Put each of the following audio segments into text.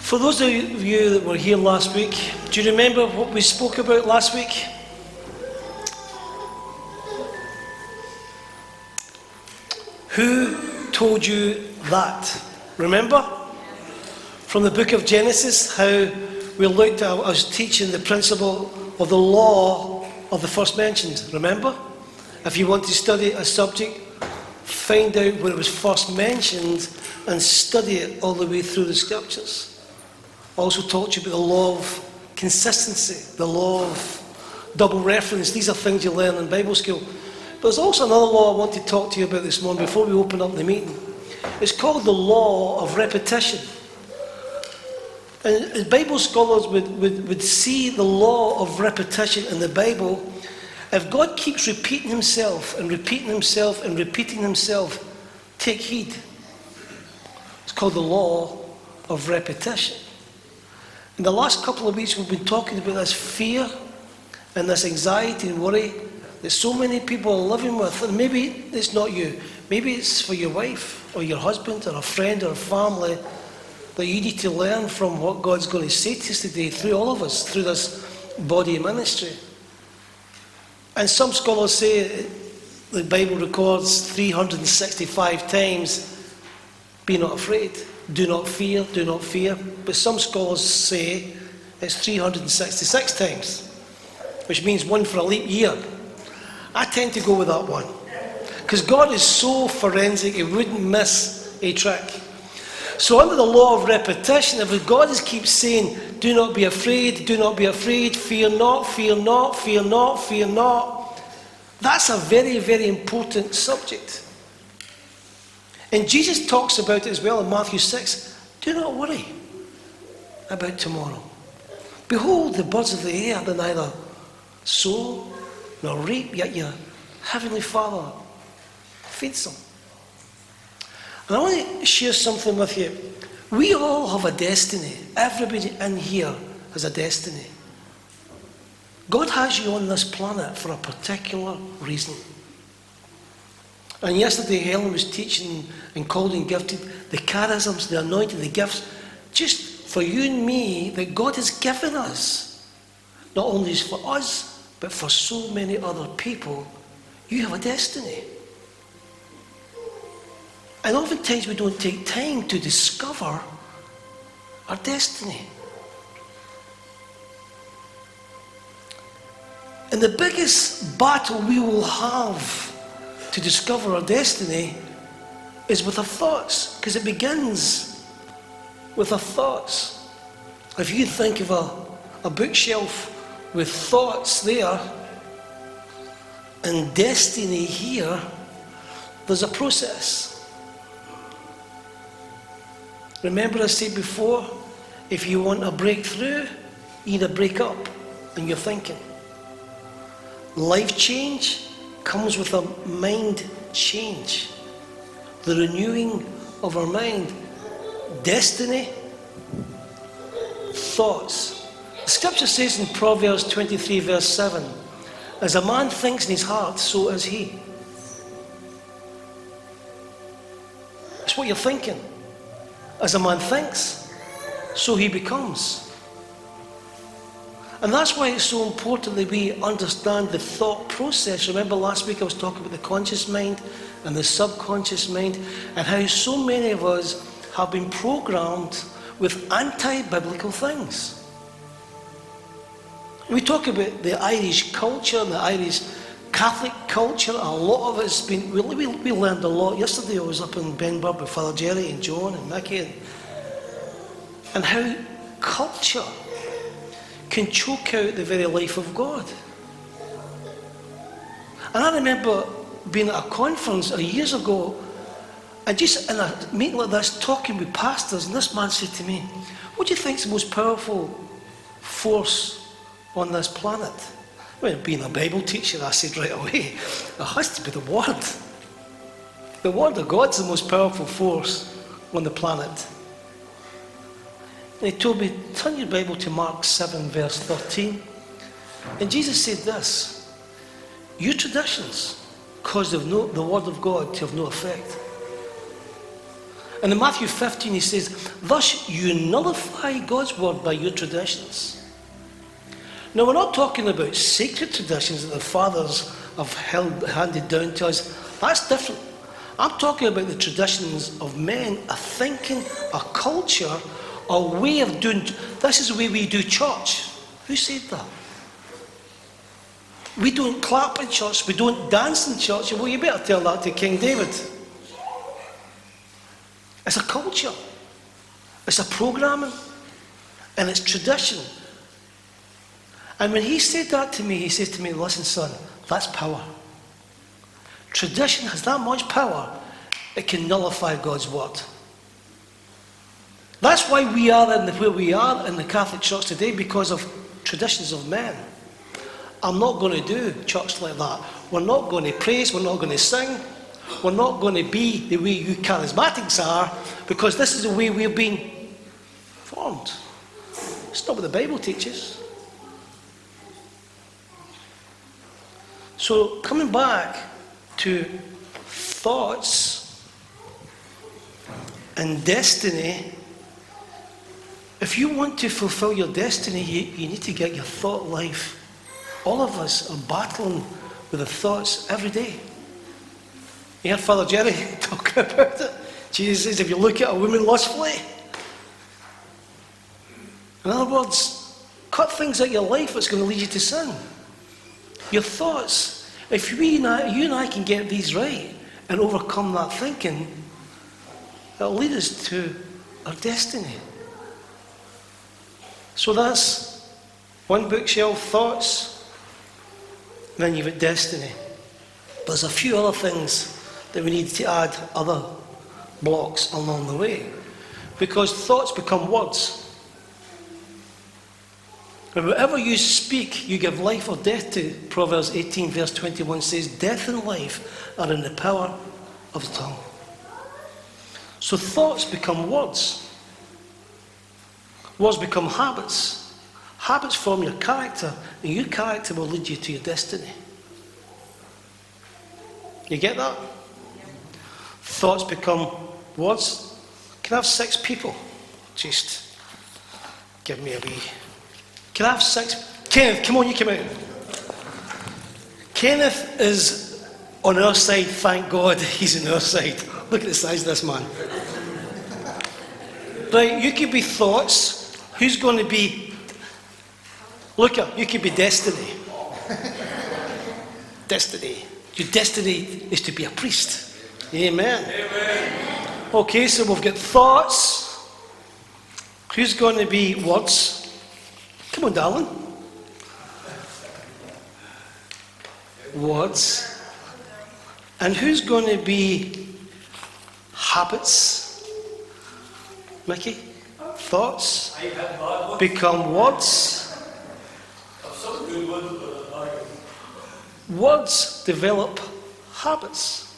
For those of you that were here last week, do you remember what we spoke about last week? Who told you that? Remember? From the book of Genesis, how we looked at, I was teaching the principle of the law of the first mentioned. Remember? If you want to study a subject, find out where it was first mentioned and study it all the way through the scriptures. I also talked to you about the law of consistency, the law of double reference. These are things you learn in Bible school. But there's also another law I want to talk to you about this morning before we open up the meeting. It's called the law of repetition. And Bible scholars would see the law of repetition in the Bible. If God keeps repeating himself and repeating himself and repeating himself, take heed. It's called the law of repetition. In the last couple of weeks, we've been talking about this fear and this anxiety and worry that so many people are living with. And maybe it's not you. Maybe it's for your wife or your husband or a friend or a family that you need to learn from what God's going to say to us today through all of us, through this body ministry. And some scholars say the Bible records 365 times, be not afraid. Do not fear, do not fear. But some scholars say it's 366 times, which means one for a leap year. I tend to go with that one, because God is so forensic, he wouldn't miss a trick. So under the law of repetition, if God just keeps saying, do not be afraid, do not be afraid, fear not, fear not, fear not, fear not, that's a very, very important subject. And Jesus talks about it as well in Matthew 6. Do not worry about tomorrow. Behold, the birds of the air, they neither sow nor reap, yet your heavenly Father feeds them. And I want to share something with you. We all have a destiny. Everybody in here has a destiny. God has you on this planet for a particular reason. And yesterday Helen was teaching and called and gifted the charisms, the anointing, the gifts, just for you and me, that God has given us. Not only is for us, but for so many other people. You have a destiny. And oftentimes we don't take time to discover our destiny. And the biggest battle we will have to discover our destiny is with our thoughts, because it begins with our thoughts. If you think of a bookshelf with thoughts there and destiny here, there's a process. Remember I said before, if you want a breakthrough, you need a break up in your thinking. Life change comes with a mind change, the renewing of our mind. Destiny, thoughts. The scripture says in Proverbs 23 verse 7, as a man thinks in his heart, so is he. It's what you're thinking. As a man thinks, so he becomes. And that's why it's so important that we understand the thought process. Remember last week I was talking about the conscious mind and the subconscious mind, and how so many of us have been programmed with anti-biblical things. We talk about the Irish culture and the Irish Catholic culture. A lot of it's been, we learned a lot. Yesterday I was up in Benburb with Father Jerry and John and Mickey, and how culture can choke out the very life of God. And I remember being at a conference years ago, and just in a meeting like this, talking with pastors, and this man said to me, what do you think is the most powerful force on this planet? Well, being a Bible teacher, I said right away, it has to be the Word. The Word of God's the most powerful force on the planet. And he told me, turn your Bible to Mark 7 verse 13. And Jesus said this, your traditions cause the Word of God to have no effect. And in Matthew 15 he says, thus you nullify God's word by your traditions. Now we're not talking about sacred traditions that the fathers have handed down to us. That's different. I'm talking about the traditions of men, a thinking, a culture, a way of doing. This is the way we do church. Who said that? We don't clap in church. We don't dance in church. Well, you better tell that to King David. It's a culture. It's a programming. And it's tradition. And when he said that to me, he said to me, listen, son, that's power. Tradition has that much power, it can nullify God's word. That's why we are where we are in the Catholic Church today, because of traditions of men. I'm not going to do church like that. We're not going to praise, we're not going to sing, we're not going to be the way you charismatics are, because this is the way we've been formed. It's not what the Bible teaches. So coming back to thoughts and destiny, if you want to fulfill your destiny, you need to get your thought life. All of us are battling with the thoughts every day. You heard Father Jerry talking about it. Jesus says, if you look at a woman lustfully, in other words, cut things out of your life that's going to lead you to sin. Your thoughts. If you and I can get these right and overcome that thinking, it'll lead us to our destiny. So that's one bookshelf, thoughts, and then you've got destiny. But there's a few other things that we need to add, other blocks along the way. Because thoughts become words. And whatever you speak, you give life or death to. Proverbs 18 verse 21 says, death and life are in the power of the tongue. So thoughts become words. Words become habits. Habits form your character, and your character will lead you to your destiny. You get that? Thoughts become words. Can I have 6 people? Just give me a wee... Can I have 6? Kenneth, come on, you come out. Kenneth is on our side, thank God he's on our side. Look at the size of this man. Right, you could be thoughts. Who's going to be... Look up, you could be destiny. Destiny. Your destiny is to be a priest. Amen. Amen. Okay, so we've got thoughts. Who's going to be words? Come on, darling. Words. And who's going to be habits? Mickey? Thoughts become words. Words develop habits.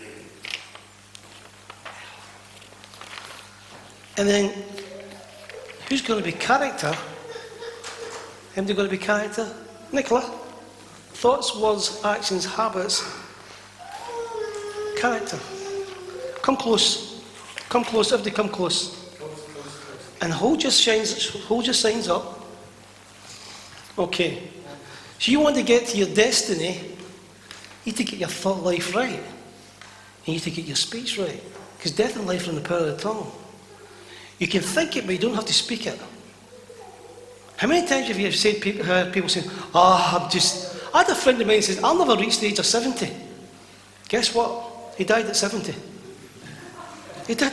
And then who's going to be character? Am they going to be character? Nicola? Thoughts, words, actions, habits, character. Come close. Come close. Everybody come close. And hold your signs up. Okay. So you want to get to your destiny, you need to get your thought life right. You need to get your speech right. Because death and life are in the power of the tongue. You can think it, but you don't have to speak it. How many times have you heard people saying, I had a friend of mine who says, I'll never reach the age of 70. Guess what? He died at 70. He did.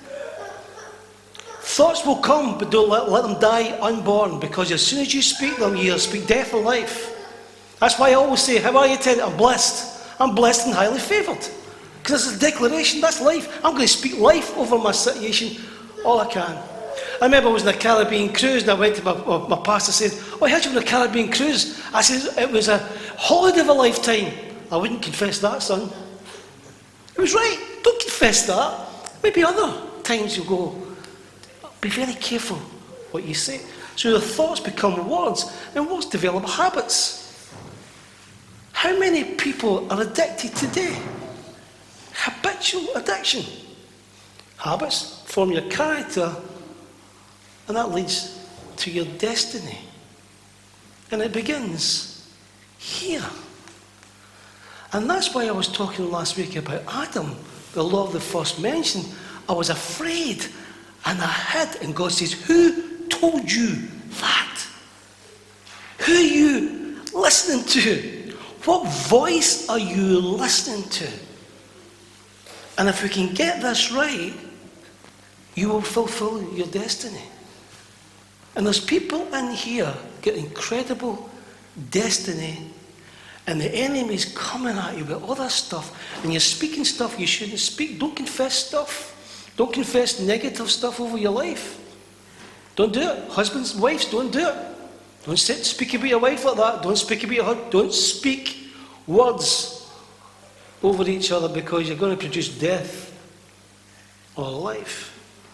Thoughts will come, but don't let them die unborn, because as soon as you speak them, you'll speak death or life. That's why I always say, how are you, Ted? I'm blessed. I'm blessed and highly favoured. Because it's a declaration, that's life. I'm going to speak life over my situation all I can. I remember I was on a Caribbean cruise, and I went to my pastor and said, I heard you on a Caribbean cruise. I said, it was a holiday of a lifetime. I wouldn't confess that, son. He was right. Don't confess that. Maybe other times you go, be very careful what you say. So your thoughts become words, and words develop habits. How many people are addicted today? Habitual addiction. Habits form your character, and that leads to your destiny. And it begins here. And that's why I was talking last week about Adam, the law of the first mention. I was afraid and I hid, and God says, who told you that? Who are you listening to? What voice are you listening to? And if we can get this right, you will fulfill your destiny. And there's people in here get incredible destiny, and the enemy's coming at you with all that stuff, and you're speaking stuff you shouldn't speak. Don't confess stuff. Don't confess negative stuff over your life. Don't do it. Husbands, wives, don't do it. Don't speak about your wife like that. Don't speak about your husband. Don't speak words over each other, because you're going to produce death or life.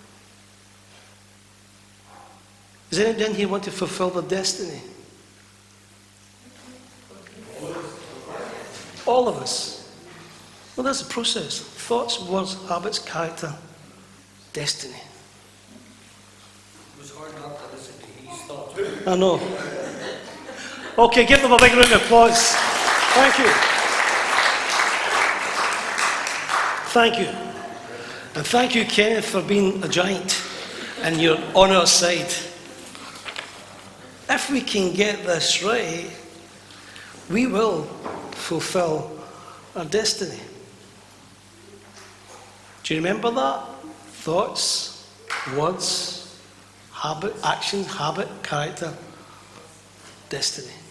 Does anyone in here want to fulfill their destiny? All of us. Well, that's the process. Thoughts, words, habits, character, destiny. It was hard not to listen to his thoughts. I know. Okay, give them a big round of applause. Thank you. Thank you. And thank you, Kenneth, for being a giant, and you're on our side. If we can get this right, we will fulfill our destiny. Do you remember that? Thoughts, words, habit, actions, habit, character, destiny.